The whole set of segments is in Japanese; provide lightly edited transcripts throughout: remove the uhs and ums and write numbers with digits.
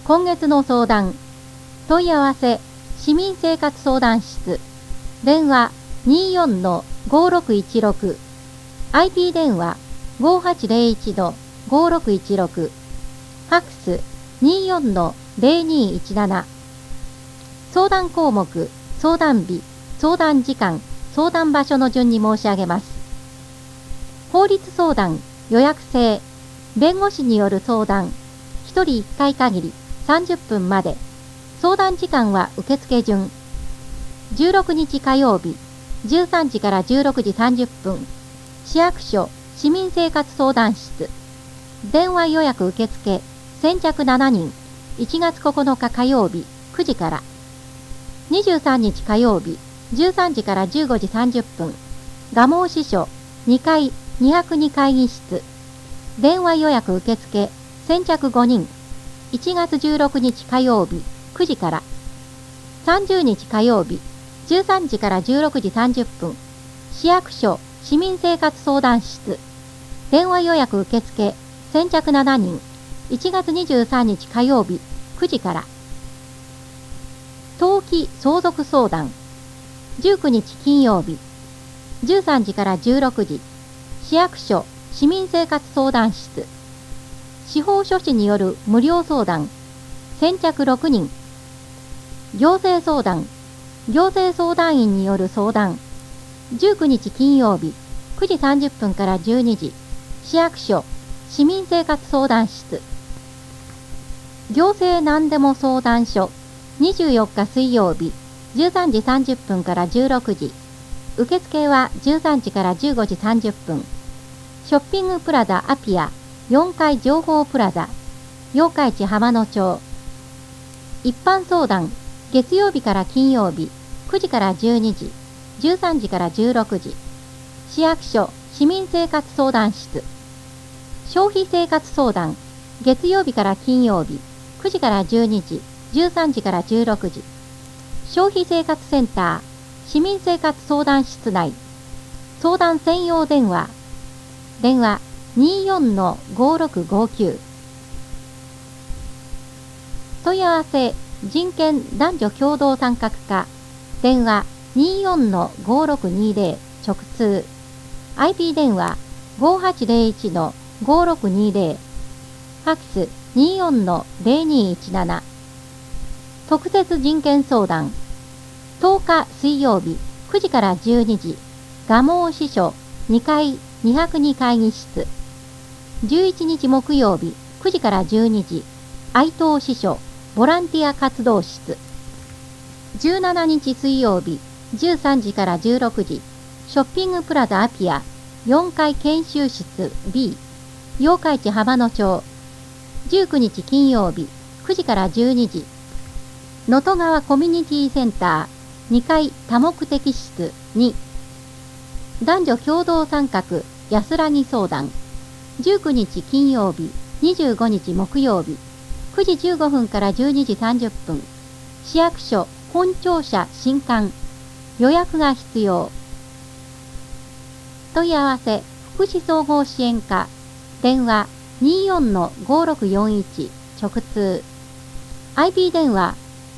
今月の相談。問い合わせ市民生活相談室。電話 24-5616。IP 電話 5801-5616。ファックス 24-0217。相談項目、相談日、相談時間、相談場所の順に申し上げます。法律相談、予約制、弁護士による相談、1人1回限り30分まで。相談時間は受付順。16日火曜日、13時から16時30分。市役所、市民生活相談室。電話予約受付、先着7人。1月9日火曜日、9時から。23日火曜日、13時から15時30分。蒲生支所、2階202会議室。電話予約受付、先着5人。1月16日火曜日、9時から。30日火曜日、13時から16時30分。市役所、市民生活相談室。電話予約受付、先着7人。1月23日火曜日、9時から。登記相続相談。19日金曜日、13時から16時。市役所、市民生活相談室。司法書士による無料相談。先着6人。行政相談。行政相談員による相談。19日金曜日、9時30分から12時。市役所、市民生活相談室。行政何でも相談所。24日水曜日、13時30分から16時。受付は13時から15時30分。ショッピングプラザアピア、4階情報プラザ、八日市浜野町。一般相談、月曜日から金曜日、9時から12時、13時から16時。市役所、市民生活相談室。消費生活相談、月曜日から金曜日、9時から12時、13時から16時。消費生活センター、市民生活相談室内。相談専用電話。電話 24-5659。問い合わせ人権男女共同参画課。電話 24-5620 直通。IP 電話 5801-5620。ファックス 24-0217。特設人権相談。10日水曜日、9時から12時。蒲生支所2階202会議室。11日木曜日、9時から12時。愛東支所ボランティア活動室。17日水曜日、13時から16時。ショッピングプラザアピア4階研修室 B。八日市浜野町。19日金曜日、9時から12時。能登川コミュニティセンター2階多目的室2。男女共同参画安らぎ相談。19日金曜日、25日木曜日。9時15分から12時30分。市役所本庁舎新館。予約が必要。問い合わせ福祉総合支援課。電話 24-5641 直通。IP 電話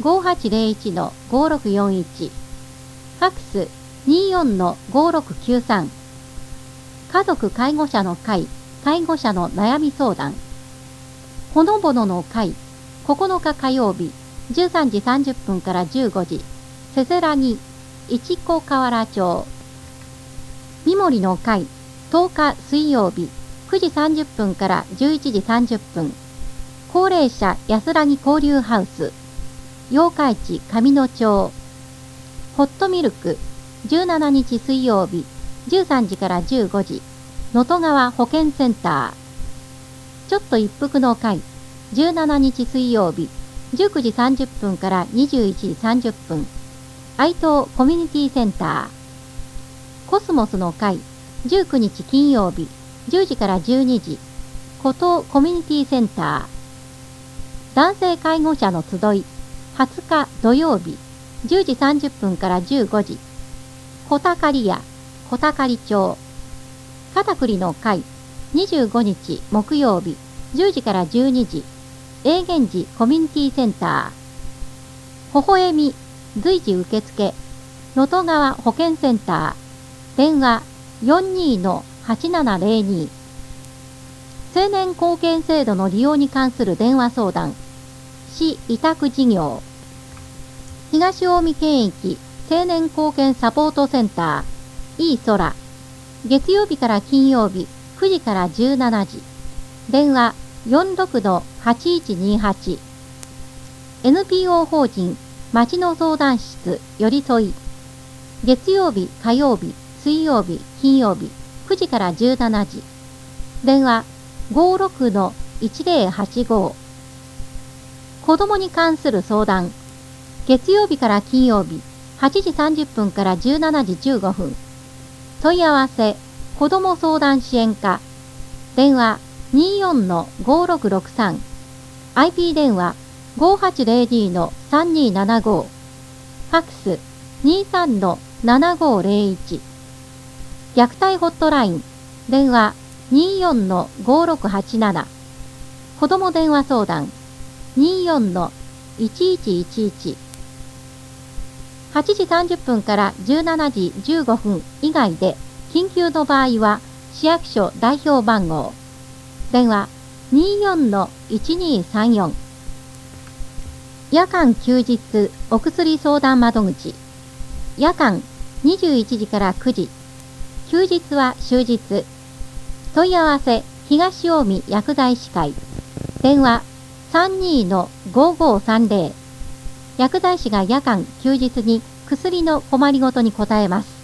5801-5641。ファックス 24-5693。家族介護者の会、介護者の悩み相談。ほのぼのの会、9日火曜日、13時30分から15時。せせらぎ、市子河原町。みもりの会、10日水曜日、9時30分から11時30分。高齢者安らぎ交流ハウス。八日市上野町。ホットミルク、17日水曜日、13時から15時。能登川保健センター。ちょっと一服の会、17日水曜日、19時30分から21時30分。愛東コミュニティセンター。コスモスの会、19日金曜日、10時から12時。湖東コミュニティセンター。男性介護者の集い、20日土曜日、10時30分から15時。小高屋、小高町。片栗の会、25日木曜日、10時から12時。 永源寺コミュニティセンター。微笑み、随時受付、能登川保健センター。電話42-8702。青年貢献制度の利用に関する電話相談。市委託事業。東近江県域青年貢献サポートセンター。いい空。月曜日から金曜日9時から17時。電話46-8128。NPO 法人町の相談室よりそい。月曜日、火曜日、水曜日、金曜日9時から17時。電話56-1085。子供に関する相談。月曜日から金曜日8時30分から17時15分。問い合わせ、子ども相談支援課。電話24-5663。IP 電話5802-3275。ファックス23-7501。虐待ホットライン。電話24-5687。子ども電話相談。24-1111。8時30分から17時15分以外で緊急の場合は市役所代表番号。電話24-1234。夜間休日お薬相談窓口。夜間21時から9時。休日は終日。問い合わせ東近江薬剤師会。電話32-5530。薬剤師が夜間休日に薬の困りごとに答えます。